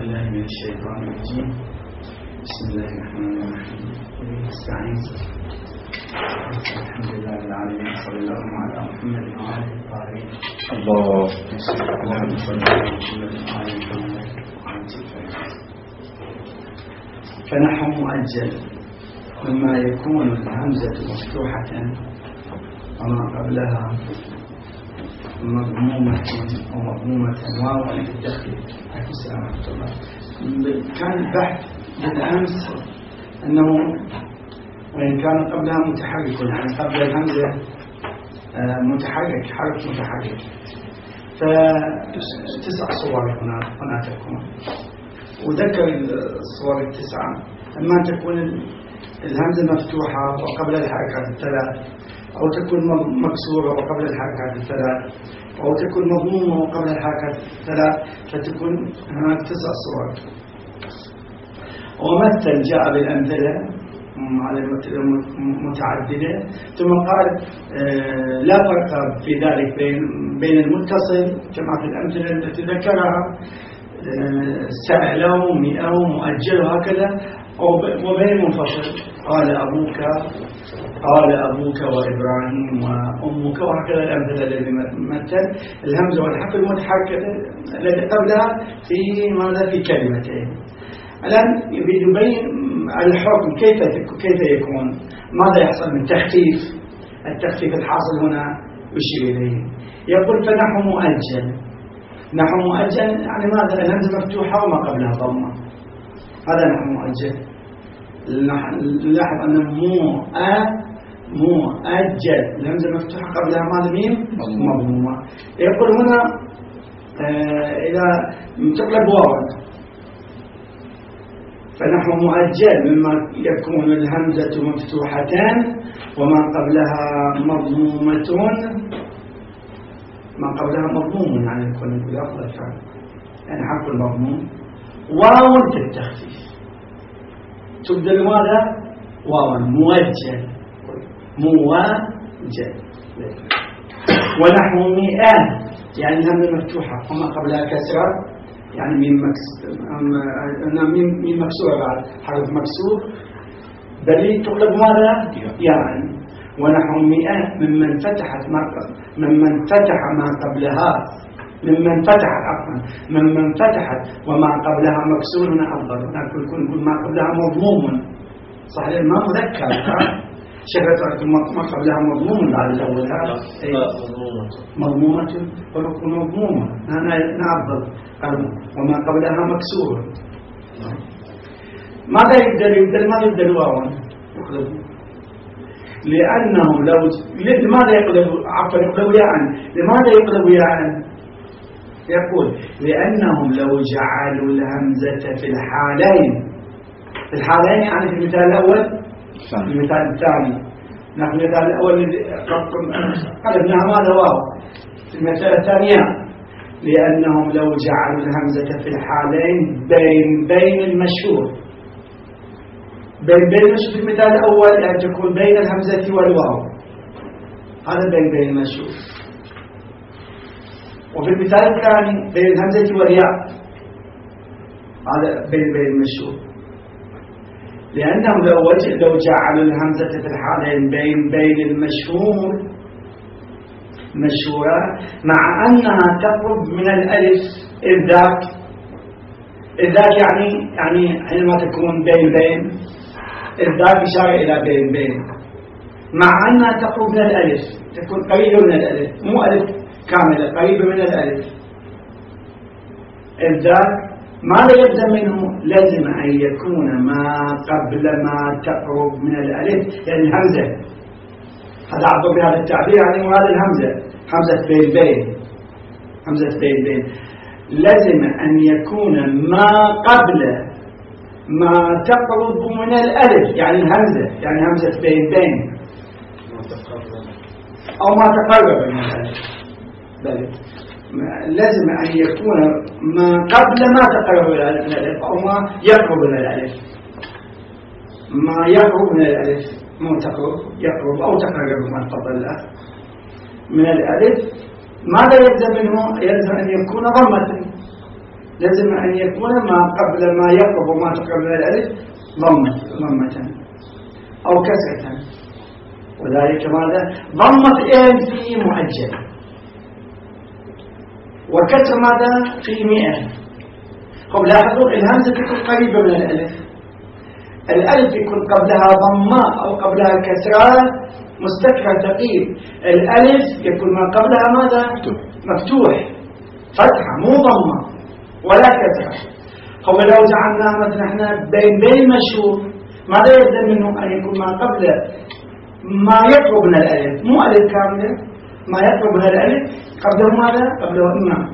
بالله من الشيطان الرجيم. بسم الله الرحمن الرحيم. نستعين. الحمد لله رب العالمين. صلى الله على محمد وعلى آله الطاهرين. اللهم صل على محمد وعلى محمد. فنحو مؤجل مما يكون الهمزة مفتوحة وما قبلها مضمومة ومضمومة واو للتخفيف. السلام عليكم. كان البحث بالأمس أنه وإن كان قبلها متحرك، يعني قبل الهمزة متحرك، حرف متحرك، فتسع صور هنا تكون، وذكر الصور التسعة. أما تكون الهمزة مفتوحة وقبل الحركات الثلاث، أو تكون مكسورة وقبل الحركات الثلاث، أو تكون مضمومة وقبل الحركات الثلاث، فتكون هناك تسع صور. ومثل جاء بالأمثلة على متعددة، ثم قال لا فرق في ذلك بين المتصل كما في الأمثلة التي ذكرها سألوا مئوا مؤجل وهكذا، وبين المنفصل قال أبوك وإبراهيم وأمك وهكذا. الأمثلة التي مثل الهمزة والحرف المتحركة التي قبلها في ماذا في كلمتين. الآن يبين الحكم كيف يكون، ماذا يحصل من التخفيف الحاصل هنا يشير إليه. يقول فنحو مؤجل. نحو مؤجل يعني ماذا؟ الهمزة مفتوحة وما قبلها ضمة، هذا نحو مؤجل. نلاحظ أن مؤجل الهمزة مفتوحة قبلها ماذا؟ ميم مضمومة. يقول هنا إذا تقلب واو، فنحو مؤجل مما يكون الهمزة مفتوحتان وما قبلها مضمومة، ما قبلها مضموم يعني يكون الأفضل فعلا، يعني حرف المضموم واو في التخفيف تبدل ماذا؟ واو موجل. ونحو مئات يعني الهمزة مفتوحة وما قبلها كسرة، يعني ميم مكسورة بعد حرف مكسور، دليل تقلب ماذا؟ يعني. ونحو مئات ممن فتح ما قبلها، ممن فتحت وما قبلها مكسور من أفضل. نقول ما قبلها مضموم، صحيح ما مذكر شكلت ما قبلها مضموم بعد الأول، هذا مضمومة ولكن مضمومة نعبد وما قبلها مكسور. ماذا يبدل واو يقلب، لأنهم لماذا يقلب يعني لماذا يقلب يعني؟ يقول لأنهم لو جعلوا الهمزة في الحالين يعني في المثال الأول في المثال الثاني، نحن المثال الأول قلبناها ماذا واو، في المثال الثانية لأنهم لو جعلوا الهمزة في الحالين بين المشهور في المثال الأول أن تكون بين الهمزة والواو، هذا بين المشهور. وفي المثال الثاني بين الهمزة والياء، هذا بين المشهور. لأنهم لو جعلوا الهمزة في الحالين بين المشهور مشهورة، مع أنها تقرب من الألف إذ ذاك يعني حينما تكون بين الذات إشارة إلى بين، مع أنها تقرب من الألف، تكون قريبة من الألف، مو ألف كاملة، قريبة من الألف. الذات ماذا يلزم منه؟ لازم أن يكون ما قبل ما تقرب من الألف، يعني الهمزة، هذا أعطوا بهذا التعبير يعني وهذا الهمزة همزة بين لازم أن يكون ما قبل ما تقرب من الألف، يعني الهمزة، يعني همزة بين أو ما تقرب من الألف، لازم أن يكون ما قبل ما تقرب من الألف أو ما يقرب من الألف. ما يقرب من الألف مو يقرب أو تقرب ما تفضل من الألف، ماذا يلزم منه؟ يلزم أن يكون ضمة، لازم أن يكون ما قبل ما يقرب وما تقرب من الألف ضمة أو كسرة، وذلك ماذا؟ ضمة في مؤجل، وكسر ماذا؟ في 100. طب لاحظوا الهمزة تكون قريبة من الألف يكون قبلها ضمة أو قبلها كسرة مستكرة ثقيل. الألف يكون ما قبلها ماذا؟ مفتوح، فتحة مو ضمة ولا كسرة. هو لو جعلنا مثلا احنا بين مشهور، ماذا يلزم منه؟ أن يكون ما قبل ما يقرب من الألف، مو ألف كاملة، ما يقرب من الألف قبله ماذا؟ قبله إما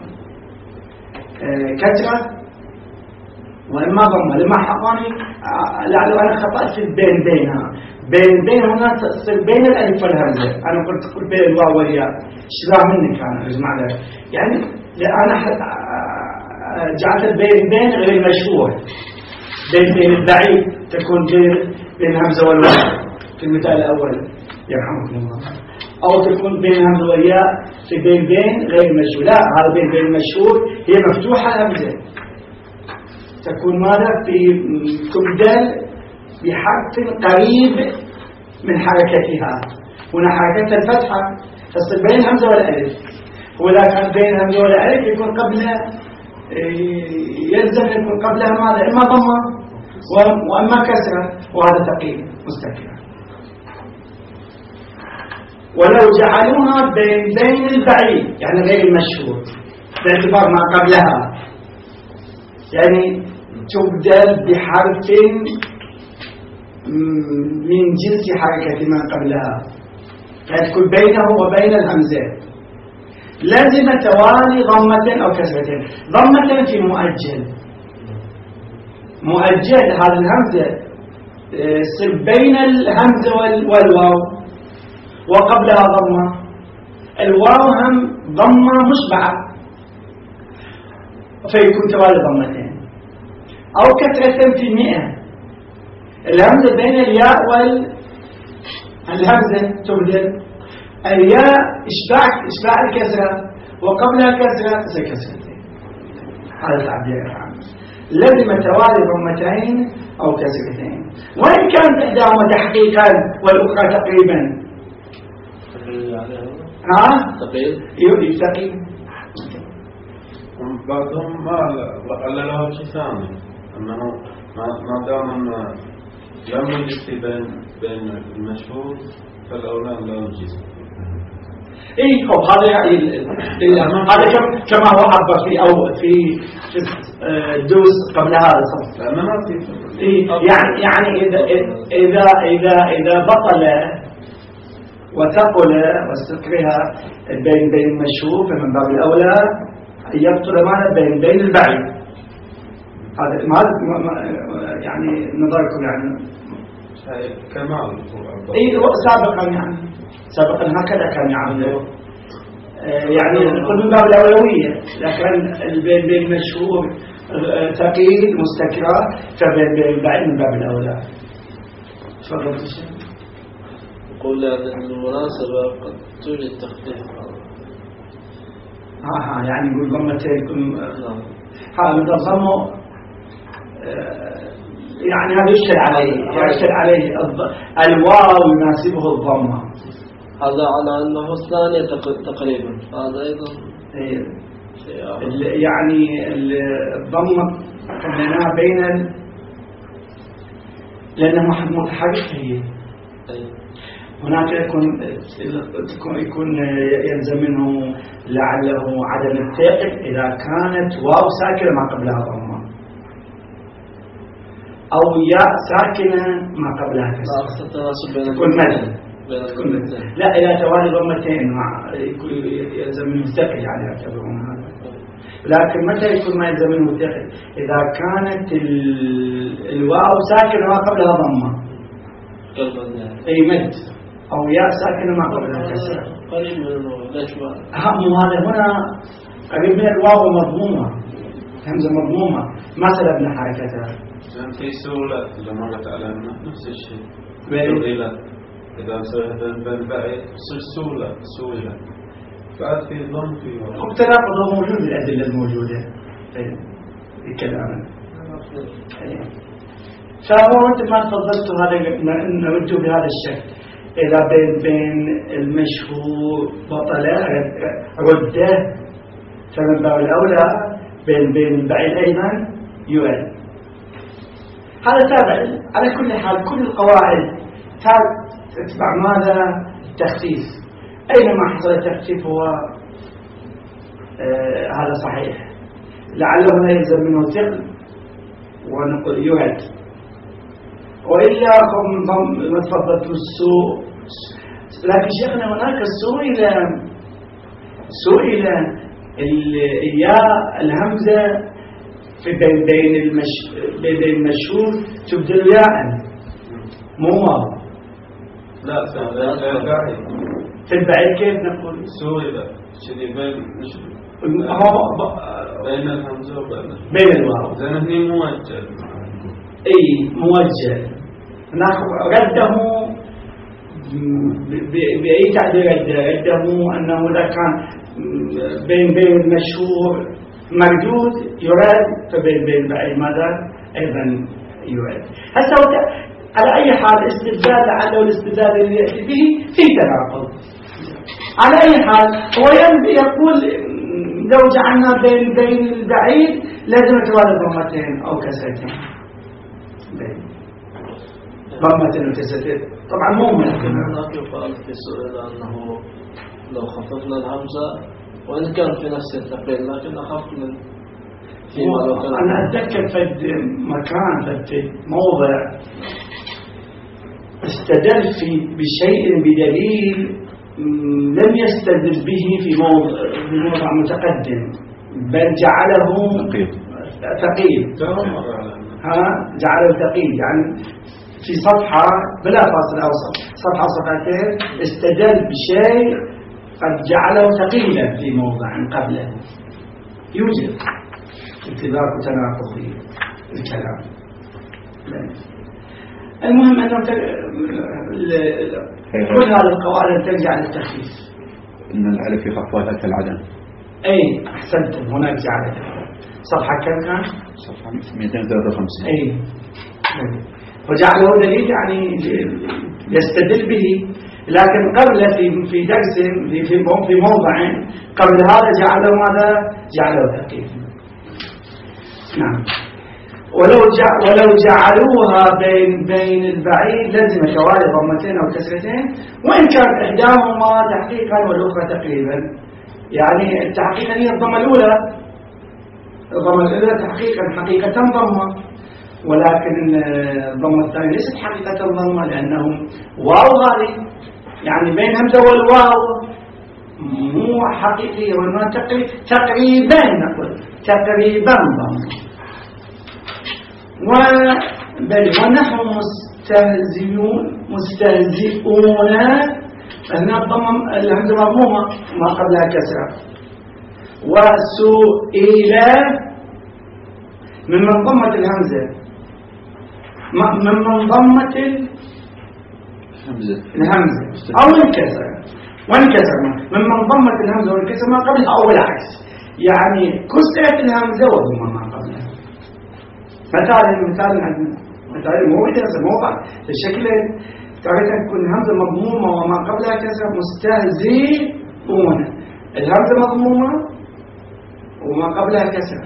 كسرة وإما ضمة. لما حقاني لعله أنا خطأت في بين هنا تصير بين الألف والهمزة. أنا قلت بين الواو والياء، اشتباه منك أنا أجمع لك، يعني أنا جعلت بين غير المشهور، بين البعيد تكون بين الهمزة والواو في المثال الأول يرحمكم الله، أو تكون بين الهمزة والياء في بين غير المشهور. لا، هذا بين المشهور هي مفتوحة الهمزة، تكون ماذا؟ تبدل بحرف قريب من حركتها. هنا حركتها الفتحة تصل بين الهمزة والألف، ولا كان بين الهمزة والألف يكون قبلها يلزم يكون قبلها ماذا؟ إما ضمة وإما كسرة، وهذا ثقيل مستكرر. ولو جعلوها بين البعيد يعني غير المشهور باعتبار ما قبلها، يعني تبدل بحرف من جنس حركة ما قبلها، يعني تكون بينه وبين الهمزة لازم توالي ضمة أو كسرتين. ضمة في مؤجل هذا الهمزة تصير بين الهمزة والواو وقبلها ضمة. الواو هم ضمة مشبعة فيكون توالي ضمتين، أو كسرة في 100. الهمزة بين الياء والهمزة تبدل، الياء إشباع الكسرة وقبلها كسرة زي كسرتين. هذا التعبير العام. لازم توالي ضمتين أو كسرتين، وإن كانت إحداهما تحقيقا والأخرى تقريبا. تقريب بعضهم ما له شيء ثاني، أنه ما دام لم يجد بين المشهور فالأولى لا يجيز. هو هذا كما هو عبر في أو في الدوس قبل هذا الصف. يعني إذا بطل وثقل واستكره بين المشهور، فمن باب الأولى يبطل معنا بين البعيد. هذا يعني نظركم يعني كمال. سابقا هكذا كان يعني نقول من باب الأولوية، لكن بين المشهور ثقيل مستكره، فبين البعيد من باب الأولى. تفضل الشيخ. يقول لأن المناسبة قد توجد تخفيف. يعني يقول ضمتين هذا ضمه، يعني هذا يشكل عليه الواو يناسبه الضمة. هذا على أنه الثانية تقريبا، هذا أيضا يعني الضمة خليناها بين لأنه متحرك هي. هناك يكون يلزم منه لعله عدم الثاقب إذا كانت واو ساكنة ما قبلها ضمة، أو ياء ساكنة ما قبلها كسر، تكون مد. لا، إذا توالي ضمتين يلزم منه ثقل، يعني يعتبرون هذا. لكن متى يكون ما يلزم منه ثقل؟ إذا كانت الواو ساكنة ما قبلها ضمة، أي مد، أو ياء ساكنة ما قبلها كسر. قريب من الأشواء. هذا هنا قريب من الواو مضمومة، همزة مضمومة ما سلبنا حركتها. في سهولة لما تعلمنا نفس الشيء. إذا صرت بالبعيد تصير سهولة. بعد في ضم في التناقض موجود، الأدلة الموجودة. بكلامه. فهو أنت ما تفضلت هذا نرده بهذا الشكل، إذا بين المشهور بطلة رده، فمن باب الأولى بين البعيد أيضا يؤد. هذا تابع على كل حال. كل القواعد تتبع ماذا؟ التخفيف. أينما حصل تخفيف هو هذا صحيح، لعله لا يلزم منه ثقل ونقول يؤد، وإلا ما تفضلت السوء. لكن شيخنا هناك سئل الياء الهمزة في بين المشهور تبدل ياء مو واو. لا في البعيد كيف نقول؟ سئل شدي بين الهمزة بين الواو، لأن هني موجه. اي موجه. رده بأي تعبير رده أنه إذا كان بين المشهور مردود يراد، فبين بعيد ماذا أيضا يراد. هسه على أي حال استدلال، لعله الاستدلال اللي يأتي به في تناقض. على أي حال هو يقول لو جعلنا بين البعيد لازم توالد ضمتين أو كسرتين، ضمتين وكسرتين. طبعا مو ممكن. هناك يقال في سؤال أنه لو خففنا الهمزة وإن كان في نفس التقليل لكن أخف من أنا أتذكر في مكان في موضع استدل بشيء بدليل لم يستدل به في موضع متقدم، بل جعله ثقيل. جعله ثقيل، يعني في صفحة بلا فاصل أوسط، صفحة صفحتين استدل بشيء قد جعله ثقيلا في موضع قبله. يوجد اتباع وتناقض في الكلام. المهم أنه كل هذه القواعد ترجع للتخفيف. إن الألف يخففها كالعدم. أي أحسنتم، هناك جعلت صفحة كم كان؟ صفحة 253. أي وجعله دليل يعني يستدل به، لكن قبل في درس في موضع قبل هذا جعله ماذا؟ جعله ثقيل. نعم. ولو جعلوها بين البعيد لازم توالي ضمتين أو كسرتين، وإن كان إحداهما تحقيقا والأخرى تقريبا. يعني التحقيق هي الضمة الأولى، حقيقة ضمة، ولكن الضمة الثانية ليست حقيقة ضمة، لأنهم واو هذه يعني بين همزة والواو مو حقيقية، وإنما تقريبا نقول تقريبا ضمة. ونحن مستهزئون هنا الهمزة مضمومة ما قبلها كسرة. وسئل ممن ضمت الهمزة، ممن ضمت الهمزة أو الكسر ممن ضمت الهمزة والكسر ما قبلها أو العكس، يعني كسرت الهمزة وضم ما قبلها. مثال مو بدرس موضع الشكلين تعرف تكون الهمزة مضمومة وما قبلها كسر. مستهزئون الهمزة مضمومة وما قبلها كسر،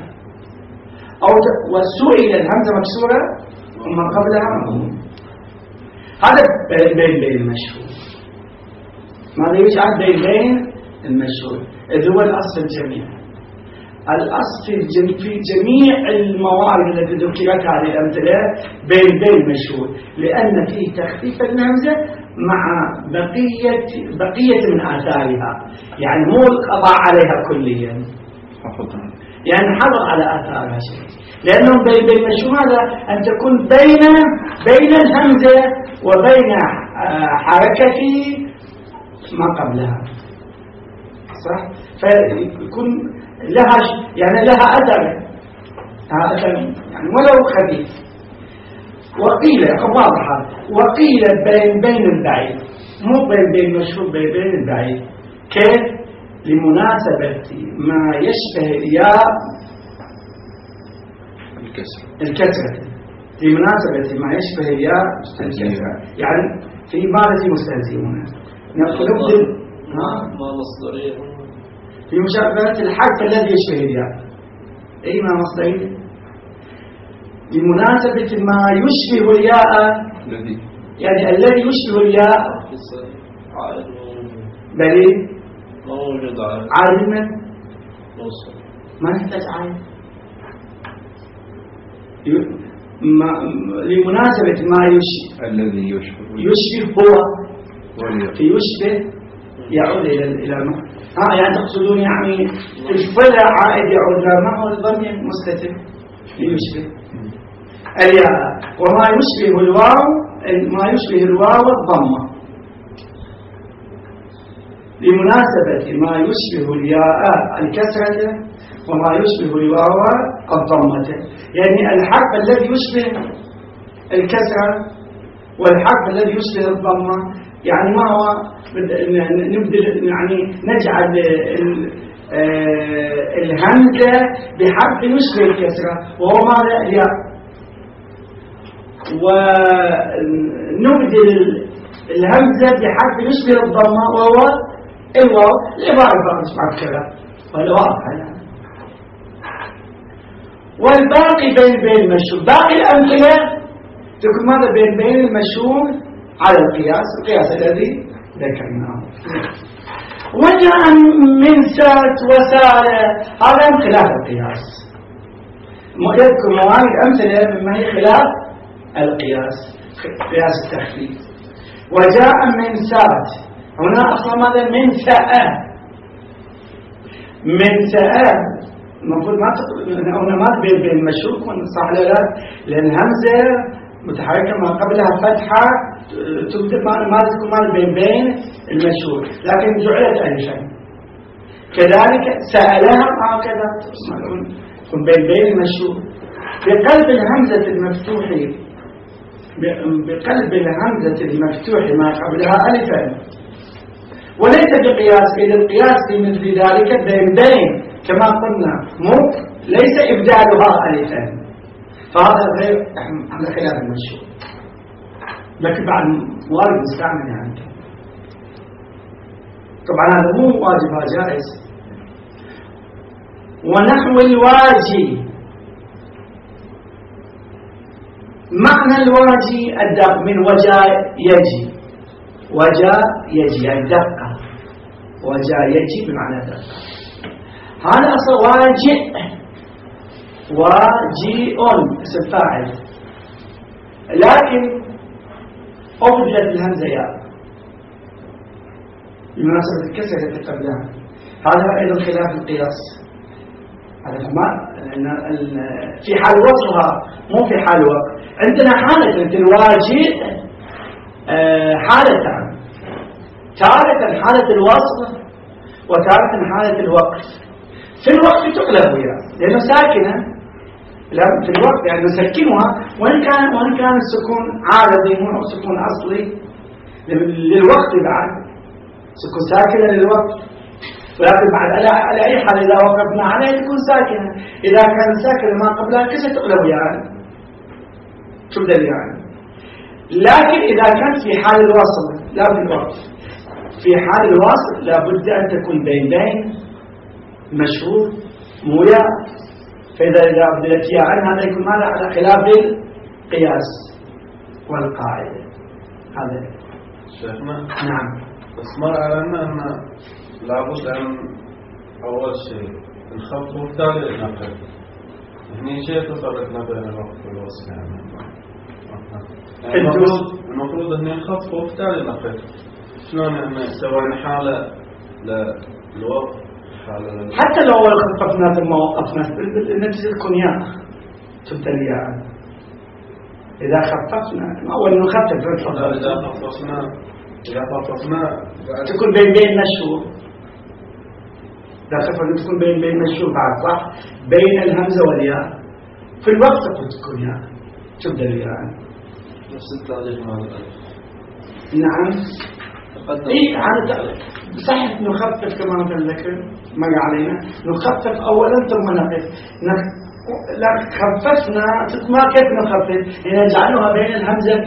وسئل الهمزة مكسورة وما قبلها مضمومة. هذا بين المشهور. ماذا يجعل بين المشهور؟ إذ هو الأصل الجميع. الأصل في جميع الموارد التي ذكرت هذه الأمثلة بين المشهور، لأن فيه تخفيف الهمزة مع بقية من آثارها، يعني مو القضاء عليها كليا، يعني حفظ على آثارها شيء. لأنهم بين المشهور هذا أن تكون بين الهمزة وبين حركة ما قبلها، صح؟ فيكون لها أثر يعني ولو خفيف. وقيل واضحة، وقيل بين البعيد، مو بين المشهور، بين البعيد. كيف؟ لمناسبة ما يشبه الياء الكسر في مناسبة ما يشبه الياء الكسرة، يعني في ماذا مستهزئون نبدل ما مصدرية في مشابهة الحرف الذي يشبه الياء. أي ما مصدرية؟ بمناسبة ما يشبه الياء يعني الذي يشبه الياء بل ما موجود عائد من ما نحتاج عائد لمناسبة ما يشبه الذي يشبه هو في يشبه يعود إلى يعني تقصدون يعني الفعل عائد يعود إلى ما هو الضمير المستتر يشبه الياء، وما يشبه الواو ما يشبه الواو الضمة لمناسبة ما يشبه الياء الكسرة وما يشبه الواو الضمة، يعني الحرف الذي يشبه الكسرة والحرف الذي يشبه الضمة يعني ما هو نبدل يعني نجعل الهمزة بحرف يشبه الكسرة وهو ماذا الياء، ونبدل الهمزة بحرف يشبه الضمة وهو الواو. العبارة بعد كذا ولا واضح يعني. والباقي بين المشهور، باقي الأمثلة تكون ماذا بين المشهور على القياس الذي ذكرناه. وجاء من سات وسالة هذا خلاف القياس، يذكر موارد أمثلة مما هي خلاف القياس قياس التخفيف. وجاء من سات هنا أصلا ماذا من ساء المفروض ما هنا ما بين المشهور صح ولا لا، لأن همزة متحركة ما قبلها فتحة تبدأ ما تكون بين المشهور، لكن جعلت ألفا كذلك سألها هكذا تكون بين المشهور. بقلب الهمزة المفتوح ما قبلها ألفا، وليس بقياس، إذا القياس في مثل ذلك بين كما قلنا ليس إبدالها ألفا، فهذا غير على خلاف المشهور، لكن بعد وارد مستعمل يعني. طبعا هذا مو واجب، جائز. ونحو الواجي، معنى الواجي الدق من وجاء يجي، وجاء يجي الدقة، وجاء يجي بمعنى دقة. هذا أصل واجئ، واجئ اسم فاعل، لكن أبدلت الهمزة ياء بمناسبة الكسر التي قبلها. هذا أيضا خلاف القياس، هذا في حال وصلها مو في حال وقت. عندنا حالة الواجئ حالتان، تارة حالة الوصل وتارة حالة الوقف. في الوقت تقلب وياه لأنه ساكنة، لا في الوقت يعني نسكنها وإن كان السكون عارضي مو سكون أصلي للوقت، بعد سكون ساكنة للوقت، ولكن بعد على أي حال إذا وقفنا عليها تكون ساكنة. إذا كانت ساكنة ما قبلها كسر تقلب وياه تبدأ يعني. لكن إذا كانت في حال الوصل لا في الوقت، في حال الوصل لابد أن تكون بين مشهور مو ياء، فإذا أبدلت ياء هذا يكون ماذا على خلاف القياس والقاعدة. هذا شيخنا نعم. بس مر علينا أن لابد أن أول شيء نخفف وبالتالي نقل، هني شيء تفرقنا بين الوقت والوصف يعني المفروض أن نخفف وبالتالي نقل. شلون احنا سوينا حالة للوقت حالة حتى لو خففنا ثم وقفنا النتيجة تكون ياء تبدأ ياء. إذا خففنا أول نخفف إذا خففنا تكون بين مشهور، إذا خففنا تكون بين مشهور بعد صح، بين الهمزة والياء في الوقت تكون ياء تبدأ ياء. نفس التعليق مع الألف. نعم. إيه على صحيح نخفف كما ذكر مر علينا، نخفف أولا ثم نقف لا خففنا ما كيف نخفف؟ نجعلها بين الهمزة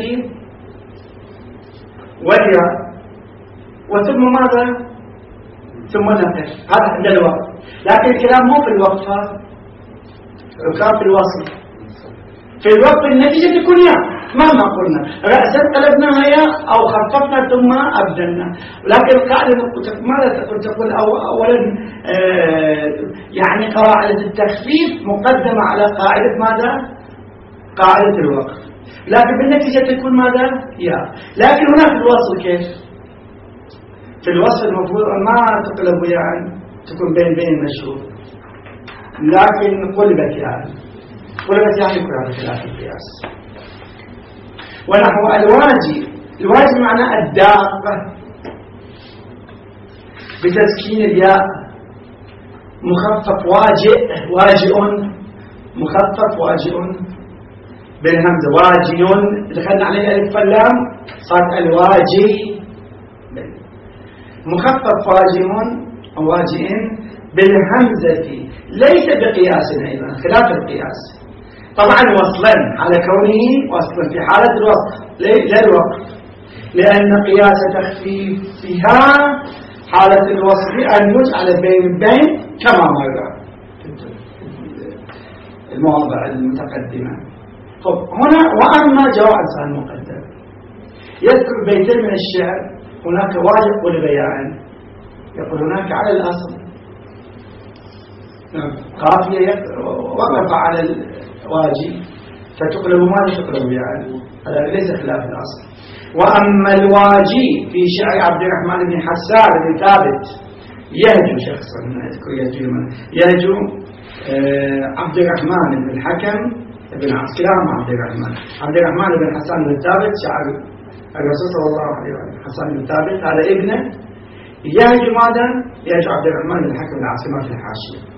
والياء وثم ماذا؟ ثم نقف. هذا عند الوقف، لكن الكلام مو في الوقف، هذا الكلام في الوصل. في الوقف النتيجة تكون ياء مهما قلنا، رأسا قلبناها ياء أو خففنا ثم أبدلنا. ولكن القاعدة ماذا تقول أولا يعني قواعد التخفيف مقدمة على قاعدة ماذا؟ قاعدة الوقف، لكن بالنتيجة تكون ماذا؟ ياء. لكن هنا في الوصل كيف؟ في الوصل المفروض ما تقلب يعني تكون بين المشهور، لكن قلبت يعني يكون هذا خلاف القياس. ونحو الواجي معناه الداقة بتسكين الياء، مخفف واجئ مخفف واجئ بالهمزة، واجئ دخلنا عليه الألف واللام صارت الواجي، مخفف واجئ بالهمزة ليس بقياس أيضا خلاف القياس. طبعا وصلا على كونه وصلا في حالة الوصل لا الوقف، لأن قياس تخفيفها حالة الوصل أن يجعل بين كما مر المواضع المتقدمة. طب هنا وأما جواز المقدم يذكر بيتين من الشعر، هناك واجب والبيان، يقول هناك على الأصل قافية وقف على الواجب فتقلب ماذا تقلب يعني، هذا ليس خلاف الأصل. وأما الواجي في شعر عبد الرحمن بن حسان بن ثابت يهجو شخصا يهجو عبد الرحمن بن الحكم بن عاص، كلاهما عبد الرحمن بن حسان بن ثابت شعر الرسول صلى الله عليه وسلم، حسان بن ثابت هذا ابنه، يهجو ماذا؟ يهجو عبد الرحمن بن الحكم بن عاصمة في الحاشية.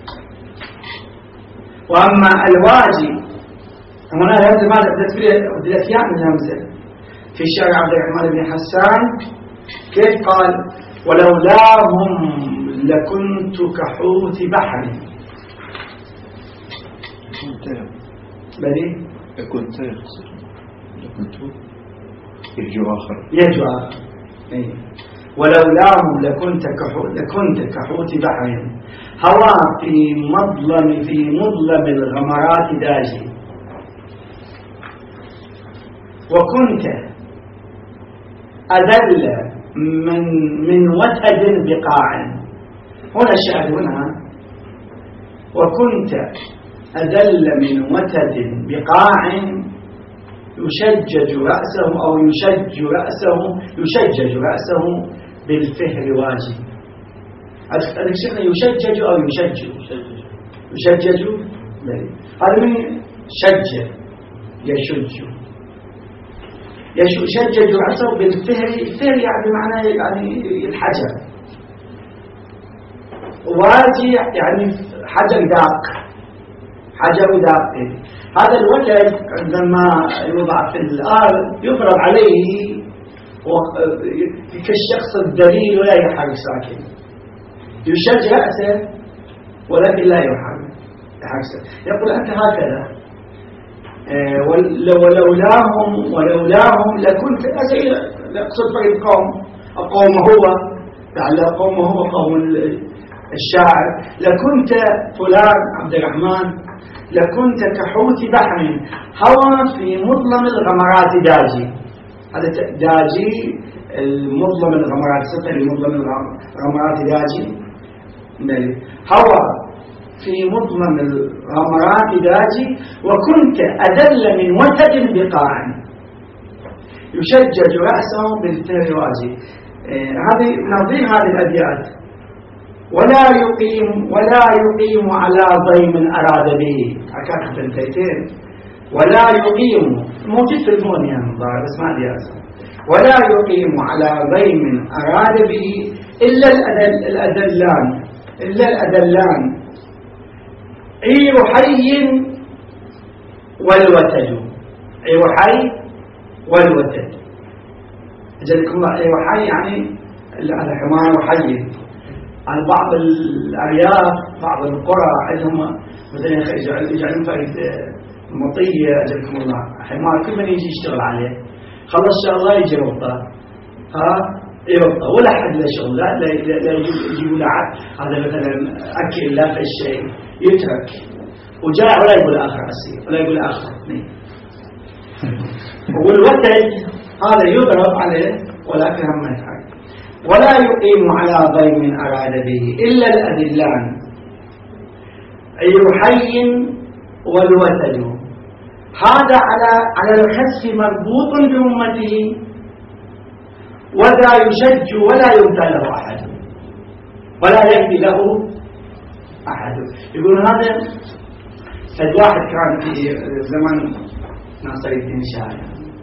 وأما الواجي هنا الهمزة ماذا؟ بدأت ياء من الهمزة في شعر عبد الرحمن بن حسان كيف قال؟ ولولاهم لكنت كحوت بحر. بلي كنت يرجو آخر ولولاهم لكنت كحوت بحر هوى في مظلم الغمرات داجي، وكنت أذل من وتد بقاع. هنا الشاهد هنا وكنت أذل من وتد بقاع يشجج رأسه بالفهر واجي. هذا شيء يشجج أو يشجج هذا من شج يشجج رأسه بالفهر. الفهر يعني معناه يعني الحجر، واجي يعني حجر داق. هذا الوتد عندما يوضع في الأرض يفرض عليه كالشخص الدليل ولا يحرك ساكن، يشجع رأسه ولكن لا يحرك. يقول أنت هكذا ولولاهم لكنت أقصد فريق قوم هو لعل قوم هو قوم الشاعر، لكنت فلان عبد الرحمن لكنت كحوت بحر هوى في مظلم الغمرات داجي. هذا داجي المظلم الغمرات، صفة لمظلم الغمرات داجي، هوى في مظلم الغمرات داجي، وكنت أذل من وتد بقاع يشجج رأسه بالفهر واجي. هذه نظير هذه الأبيات. ولا يقيم على ضيم أراد به، أكاك بنتين ولا يقيم موجود في المون يعني بس ما دي ولا يقيم على ضيم أراد به إلا الأدلان عير حي والوتد. أجلكم الله عير حي يعني هذا حمار وحي. على بعض الأرياف بعض القرى عندهم مثلا يجعلون فائد مطية أجلكم الله، حمار كل من يجي يشتغل عليه خلص شغله يجي يربطه، يربطه ولا حد له شغل، لا يجيبوا له هذا مثلا أكل لا في الشيء يترك وجاء ولا يقول آخر أسير ولا يقول آخر اثنين. والوتد هذا يضرب عليه ولكن هم ما يتحرك ولا يقيم على ضيم أراد به إلا الأدلان الحي والوتد. هذا على الحس مربوط بأمته وذا يشج ولا يمتى له أحد ولا يأتي له أحد. يقول هذا الواحد كان في زمن ناصر الدين شاه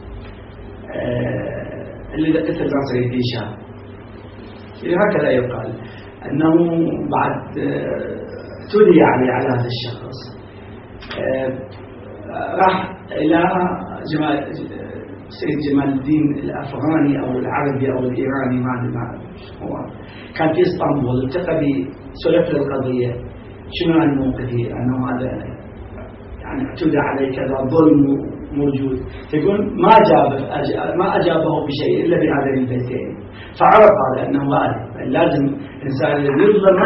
اللي قتل ناصر الدين شاه هكذا يقال أنه بعد تدي على هذا الشخص راح إلى سيد جمال الدين الأفغاني أو العربي أو الإيراني ما أدري هو كان في اسطنبول، التقى بسلف القضية شنو الموقف أنه هذا يعني اعتدى عليه كذا ظلم موجود. يقول ما أجابه بشيء إلا بهذين البيتين، فعرف هذا أنه لازم الإنسان الذي يظلم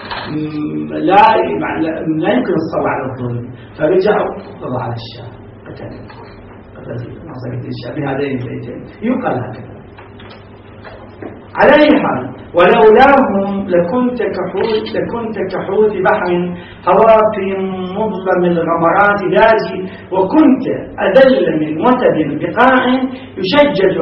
لا يمكن الصبر على الظلم، فرجع وقضى على الشاه قتل ناصر الدين الشاه بهذين البيتين. يقال هكذا. على أي حال ولولاهم لكنت كحوت بحر هوى في مظلم الغمرات داجي وكنت أدل من وتد بقاع يشجج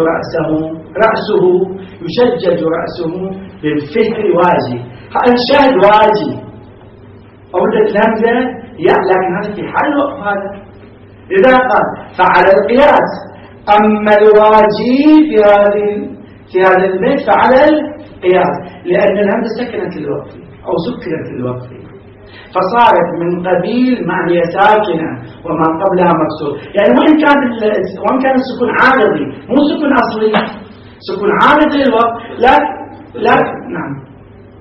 رأسه بالفكر واجي. الشاهد واجي أولد الهمزة لكن هذا في حال وقف. هذا إذا قال فعلى القياس، أما الواجي في هذا البيت فعلى القياس لأن الهمزة سكنت الوقف أو سكنت الوقف فصارت من قبيل معنى ساكنة وما قبلها مكسور. يعني وإن كان السكون عارضي مو سكون أصلي، سكون عارضي للوقف لا نعم.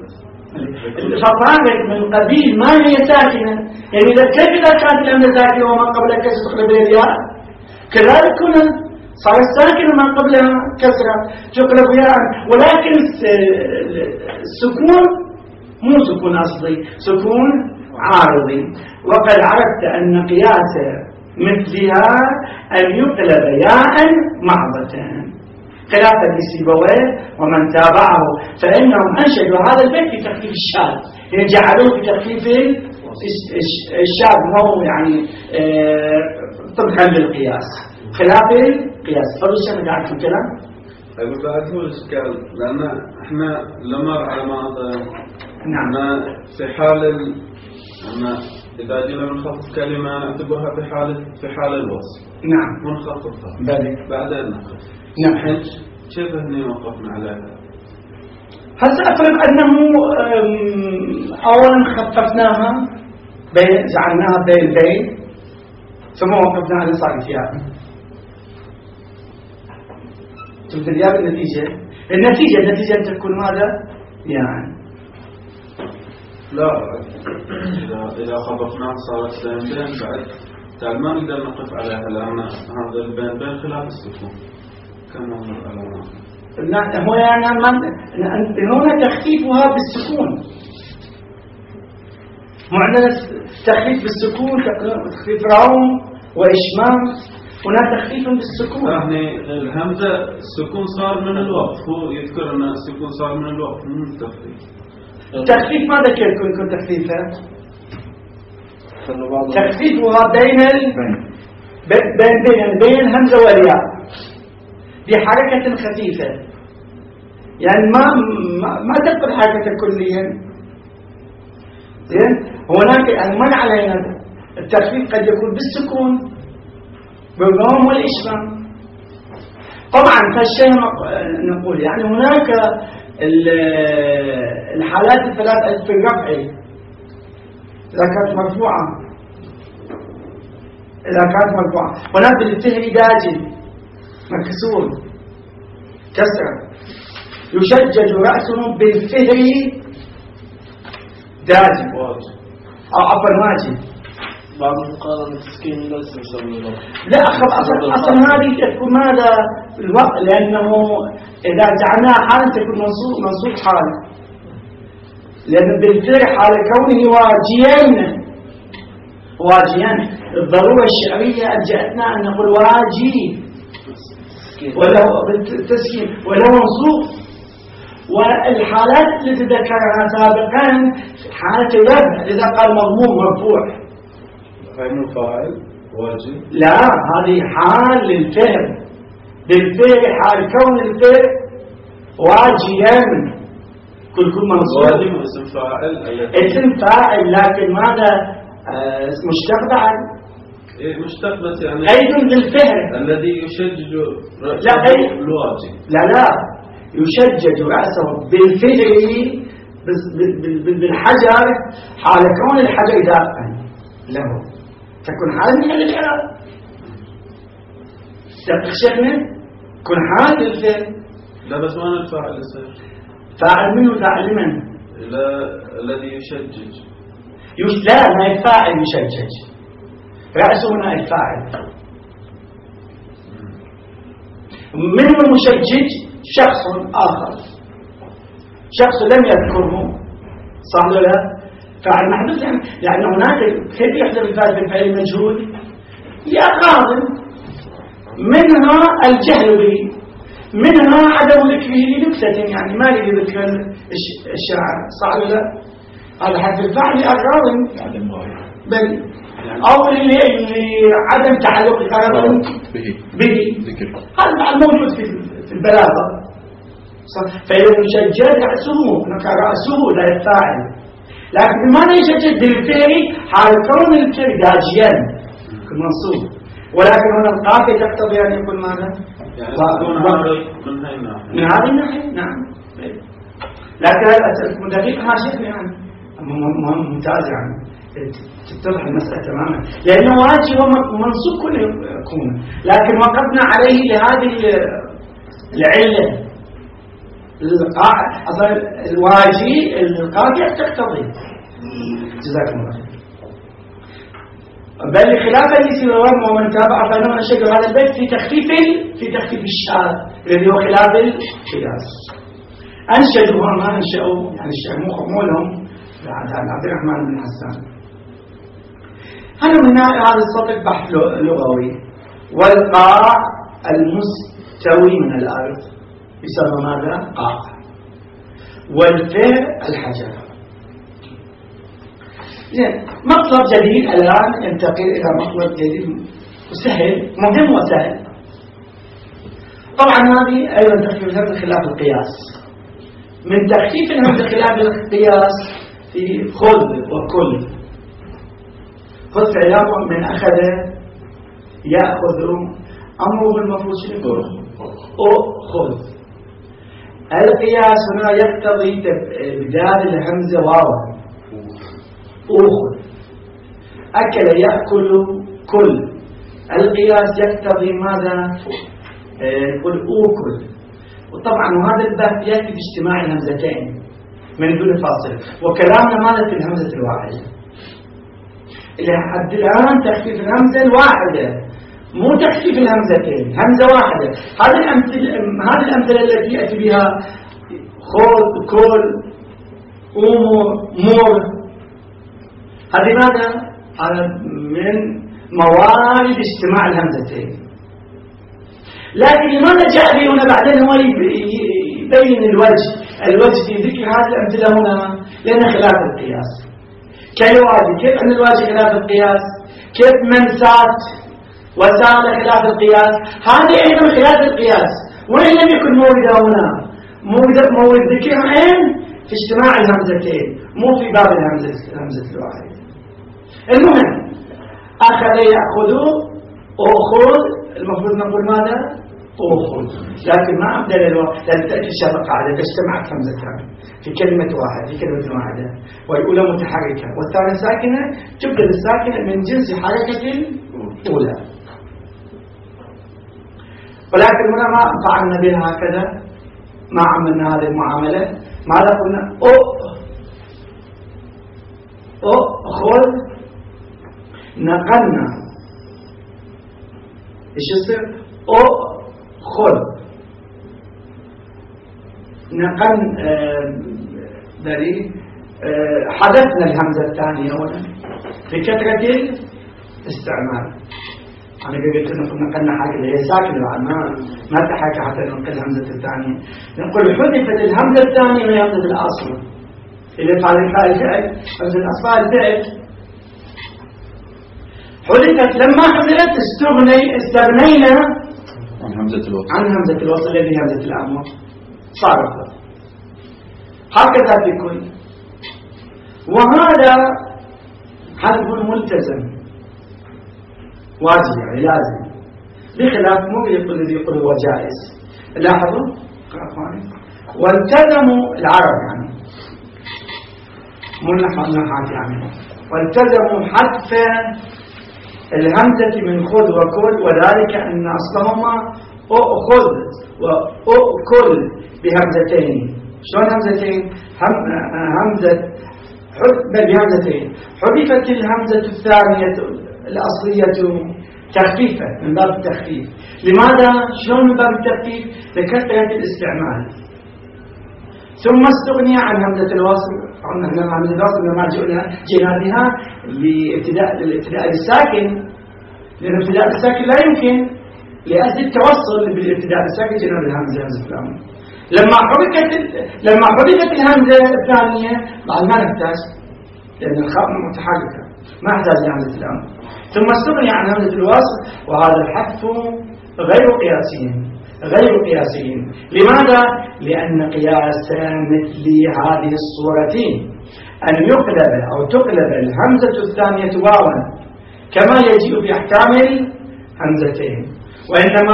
فصارت من قبيل ما هي ساكنة، يعني كيف إذا كانت الهمزة ساكنة وما قبلها كسر تقلب الياء كذلك هنا صارت ساكنة ما قبلها كسرة تقلب ياء، ولكن السكون مو سكون أصلي، سكون عارضي. وقد عرفت أن قياس مثلها أن يقلب ياء معضة خلافا لسيبويه ومن تابعه، فإنهم أنشدوا هذا البيت في تخفيف الشاذ، يعني جعلوه في تخفيف الشاذ مو يعني طبقا للقياس خلاف القياس. فلوش أنا قاعد في الكلام أقول بعد هو الإشكال لأن إحنا لمر على ماذا نعم في حال أن إذا جينا نخفف كلمة نعتبرها في حال الوصف نعم ونخففها بعدين نخفف. نعم كيف هني وقفنا عليها؟ هل أفرض أنه أولا خففناها جعلناها بين البين ثم وقفناها لصار فيها تبدأ الياء النتيجة أن تكون ماذا؟ يعني لا إذا خففناها صارت بين بعد تعال ما نقدر نقف عليها لأن هذا البين خلاف السكون كما نقول على هو يعني هنا تخفيفها بالسكون، معنى تخفيف بالسكون تخفيف روم وإشمام، هنا تخفيف بالسكون. يعني الهمزة السكون صار من الوقت، هو يذكر أن السكون صار من الوقت من التخفيف. تخفيف ماذا يكون تخفيفه؟ تخفيفها بين الهمزة والياء بحركة خفيفة، يعني ما تقبل حركة كليا. زين هناك المنع علينا التخفيف قد يكون بالسكون بالضم والإشمام. طبعا فالشيء نقول يعني هناك الحالات الثلاث في الرفع إذا كانت مرفوعة هناك بالفهر داجل مكسور كسرة يشجج رأسه بالفهر داجل أو عفوا واجب بعض الفقهاء أن التسكين ليس يسمى له. لا أصلا هذه تكون ماذا الوقت، لأنه إذا جعلناها حالا تكون منصوب حالا، لأن بالفعل حال كونه واجيا الضرورة الشعرية ألجأتنا أن نقول واجي ولا بالتسكين ولا منصوب. والحالات التي ذكرها سابقا حالة الرفع، إذا قال مضموم مرفوع عين الفاعل واجب. لا، هذه حال للفعل، بالفعل حال كون الفعل واجيا كل منصوب. واجب اسم فاعل، اسم فاعل، لكن ماذا مشتق بعد؟ مشتق بس يعني أيضا للفعل الذي يشجج لا الواجب. لا يشجج رأسه بالفعل بالحجر حال كون الحجر دافعا له، تكون حال من الإعراب. شيخنا كن حال للفعل. لا بس وين الفاعل يصير؟ فاعل منه فاعل من؟ الذي يشجج. لا، ما الفاعل يشجج، رأسه هنا الفاعل. من المشجج شخص آخر، شخص لم يذكره، صح ولا لا؟ فاعل محدود، لأن هناك كيف يحدث الفاعل بالفعل المجهول؟ لأغراض، منها الجهل به، منها عدم ذكره لنكتة، يعني ما لي ذكر الشاعر، صح ولا لا؟ هذا حد الفعل لأغراض بل أو لعدم تعلق الأغراض به، هذا الموجود في البلاغة. فإذا يشجج رأسه، رأسه لا الفاعل، لكن بماذا يشجج بالفعل حال كون الفعل داجيا المنصوب، ولكن هنا القافية تقتضي أن يكون ماذا؟ من هذه الناحية نعم. لكن دقيقة شيخ يعني ممتاز، يعني تتضح المسألة تماما، لأنه واجب ومنصوب كله يكون، لكن وقفنا عليه لهذه العلة أصلا الواجي القاطع تقتضي. جزاكم الله خير. بل خلافا لسيوان ومن تابع فإنه نشد هذا البيت في تخفيف الشاذ الذي هو خلاف القياس. أنشدوا ما أنشأوا، يعني الشيخ مو لهم، عبد الرحمن بن حسان. هنا من هذا السطر بحث لغوي. والقاع المستوي من الأرض يسمى ماذا؟ قاع. والفعل الحجر. مطلب جديد الآن ينتقل إلى مطلب جديد وسهل، مهم وسهل. طبعا هذه أيضا تخفيف الهمزة خلاف القياس. من تخفيف الهمزة خلاف القياس في خذ وكل. خذ علاقة من أخذ يأخذ، أمره بالمفروض شنو؟ خذ. القياس هنا يقتضي إبدال الهمزة واو. أخذ. أكل يأكل كل. القياس يقتضي ماذا؟ قل أكل. وطبعا هذا الباب يأتي باجتماع الهمزتين من دون فاصل، وكلامنا ماذا في الهمزة الواحدة. لحد الآن تخفيف الهمزة الواحدة، مو تخفيف الهمزتين، همزة واحدة. هذه الأمثلة التي يأتي بها خذ كل أمور مور، هذه ماذا؟ من موارد اجتماع الهمزتين. لكن لماذا جاء لي هنا بعدين هو يبين الوجه في ذكر هذه الأمثلة هنا؟ لأن خلاف القياس كالواجب. كيف أن الواجب خلاف القياس؟ كيف من سات وسال خلاف القياس؟ هذه أيضا خلاف القياس، وإن لم يكن موردها هنا، مورد ذكرها في اجتماع الهمزتين، مو في باب الهمزة الواحدة. المهم أخذ يأخذ أخذ، المفروض نقول ماذا؟ أخذ، لكن ما أبدل الوقت، لأن تأتي الشرط قاعدة اجتمعت همزتان في كلمة واحدة، والأولى متحركة والثانية ساكنة، تبدل الساكنة من جنس حركة الأولى. ولكن هنا ما فعلنا بها هكذا، ما عملنا هذه المعاملة. ماذا قلنا؟ أخذ، نقلنا ايش يصير؟ خذ نقل حذفنا الهمزة الثانية هنا في كثرة الاستعمال. أنا قلت نقلنا حاجة اللي هي ساكنة بعد ما تحكى حتى ننقل الهمزة الثانية. نقول حذفت الهمزة الثانية من همزة الأصل اللي فعل الفعل همزة الأصل الفعل حذفت. لما حذفت استغنينا عن همزة الوصل الذي همزة الأمر صارت هكذا في كل. وهذا حذف ملتزم واجب يعني لازم، بخلاف مو الذي يقول هو جائز. لاحظوا والتزموا العرب يعني منحات يعني والتزموا حذف الهمزة من خذ وكل، وذلك أن أصلهما أخذ وأكل بهمزتين. شلون همزتين؟ همزة بهمزتين. حذفت الهمزة الثانية الأصلية تخفيفا من باب التخفيف. لماذا؟ شلون من باب التخفيف؟ لكثرة الاستعمال. ثم استغني عن همزة الوصل. قلنا همزة الوصل لما جئنا بها للابتداء الساكن، لأن الابتداء الساكن لا يمكن لأجل التوصل بالابتداء الساكن جئنا بالهمزة همزة الأمر. لما حذفت الهمزة الثانية بعد ما نحتاج، لأن الخاء متحركة ما احتاج لهمزة الأمر. ثم استغني عن همزة الوصل، وهذا الحذف غير قياسي. لماذا؟ لأن قياس مثل هذه الصورتين أن يقلب أو تقلب الهمزة الثانية واوا كما يجيء في أحكام الهمزتين. وإنما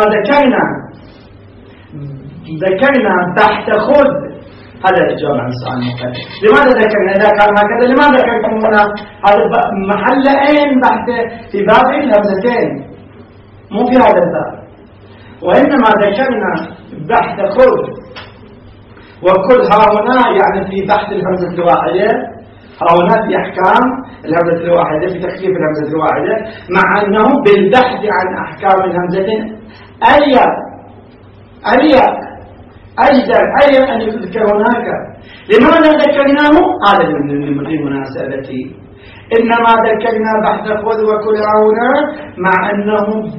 ذكرنا تحت خذ. هذا الإجابة عن السؤال المقدم. لماذا ذكرنا إذا كان هكذا؟ لماذا ذكرتم هنا؟ هذا محلين بحث في باب الهمزتين، مو في هذا الباب. وإنما ذكرنا بحث خذ وكل هنا يعني في بحث الهمزة الواحدة، هنا في أحكام الهمزة الواحدة، في تخفيف الهمزة الواحدة، مع أنه بالبحث عن أحكام الهمزتين أجدر أن يذكر هناك. لماذا ذكرناه؟ هذا لمناسبته. إنما ذكرنا بحث خذ وكل هنا مع أنه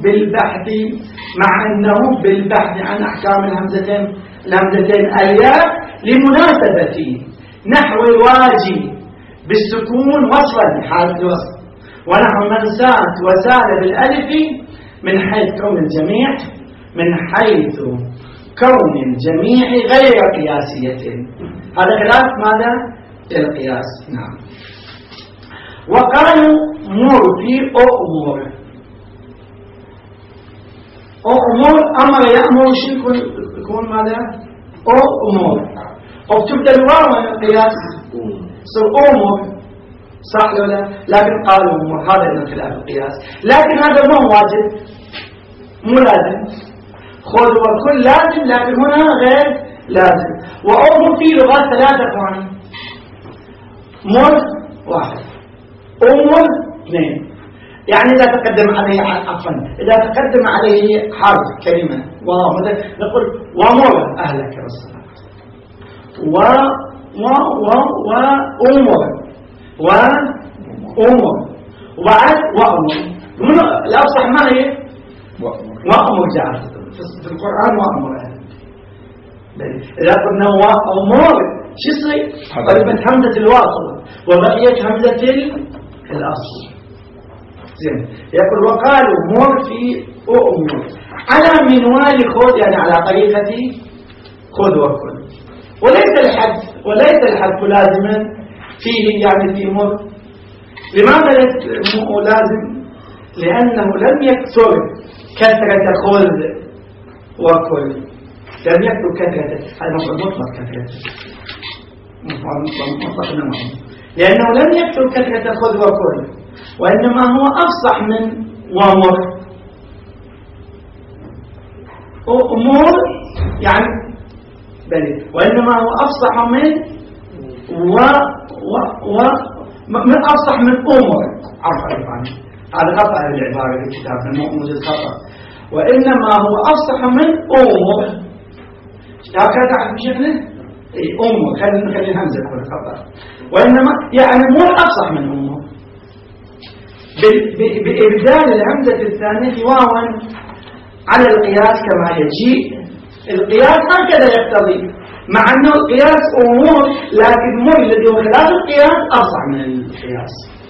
بالبحث عن أحكام الهمزتين لمناسبته، نحو الواجب بالسكون وصلا حالة الوصل، ونحو منسات وسال بالألف من حيث كون الجميع غير قياسية. هذا خلاف ماذا؟ القياس. نعم. وقالوا مر في أمور أمر يأمر شيء يكون ماذا؟ أمور وبتبدأ الواو من القياس صار أمور، صح ولا؟ لكن قالوا أمور، هذا خلاف القياس. لكن هذا مو واجب، مو لازم. خذ وكل لازم، لكن هنا غير لازم. وأمر في لغات ثلاثة قوانين: مر واحد، أمر اثنين. يعني إذا تقدم عليه إذا تقدم عليه حرف كلمة ومثلا نقول ومر أهلك بالصلاة، وأمر وبعد وأمر. من الأفصح ما هي؟ وأمر جاءت في القرآن وأمر أهلك. إذا قلنا وأمر شو يصير؟ قلبت همزة الواصل وبقيت همزة الأصل. زين. يقول وقالوا مر في أمور على منوال خذ، يعني على طريقة خذ وكل، وليس الحذف لازما فيه، يعني في مر. لماذا لازم؟ لأنه لم يكثر كثرة خذ وكل، لم يكثر كثرة، هذا مطلق كثرة مطلق نوعه، لأنه لم يكثر كثرة خذ وكل، وإنما هو أفصح من ومر. أمور يعني بلي، وإنما هو أفصح من من أفصح من أمور. عفوا هذا خطأ بالعبارة في الكتاب موجود خطأ. وإنما هو أفصح من أمه. هكذا تعرف بشكله أمه، خلي الهمزة تكون خطأ. وإنما يعني مو أفصح من أمه بإبدال الهمزة الثانية واوا على القياس كما يجيء. القياس هكذا يقتضي، مع أنه القياس أمور، لكن مو الذي هو خلاف القياس أفصح من القياس.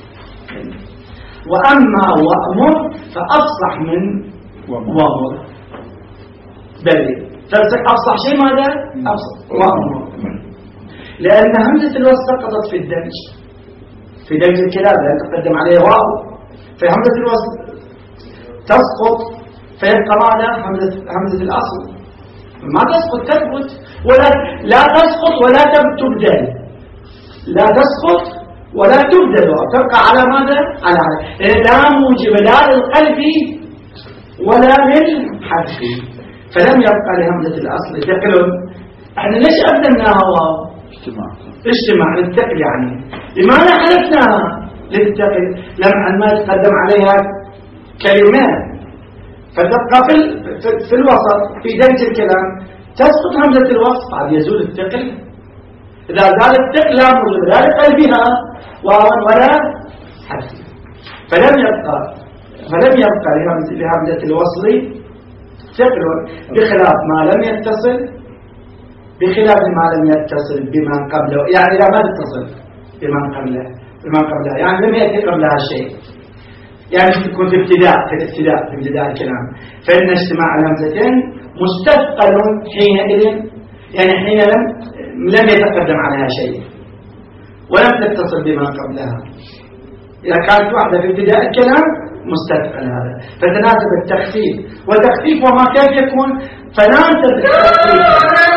وأما وأمر فأفصح من وأمر. بل أفصح شيء ماذا؟ أفصح وأمر، لأن همزة الوصل سقطت في الدمج، في دمج الكلاب لأن تقدم عليه واو، فهمزة الوصل تسقط فيبقى ماذا؟ همزة الأصل ما تسقط، تثبت، ولا لا تسقط ولا تبدل، لا تسقط ولا تبدل، تبقى على ماذا؟ على لا موجب لا للقلب ولا للحذف، فلم يبقى لهمزة الأصل ثقل. احنا ليش أبدلناها واو؟ اجتماع للثقل. يعني لماذا حذفناها للثقل؟ لما يتقدم عليها كلمات، فتبقى في الوسط في دمج الكلام تسقط همزة الوصف، بعد يزول الثقل. إذا زال الثقل لا موجود لا لقلبها ولا حذف، فلم يبقى لهمزة الوصل ثقل، بخلاف ما لم يتصل، بخلاف ما لم يتصل بما قبله. يعني لا ما تتصل بما قبله يعني لم يأتي قبلها شيء، يعني تكون في ابتداء الكلام، فإن اجتماع الهمزتين مستثقل حينئذ، يعني حين لم يتقدم عليها شيء ولم تتصل بما قبلها. إذا كانت واحدة في ابتداء الكلام مستثقل هذا، فتناسب التخفيف والتخفيف. وما كيف يكون؟ فناسب التخفيف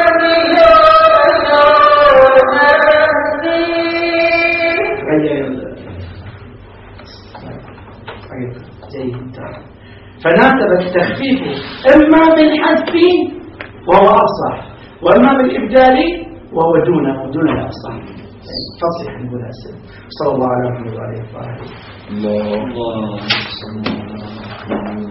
فناسب التخفيف إما بالحذف وهو أفصح، وإما بالإبدال وهو دون الأفصح. فصح نقول هسه. صلى الله عليه وسلم.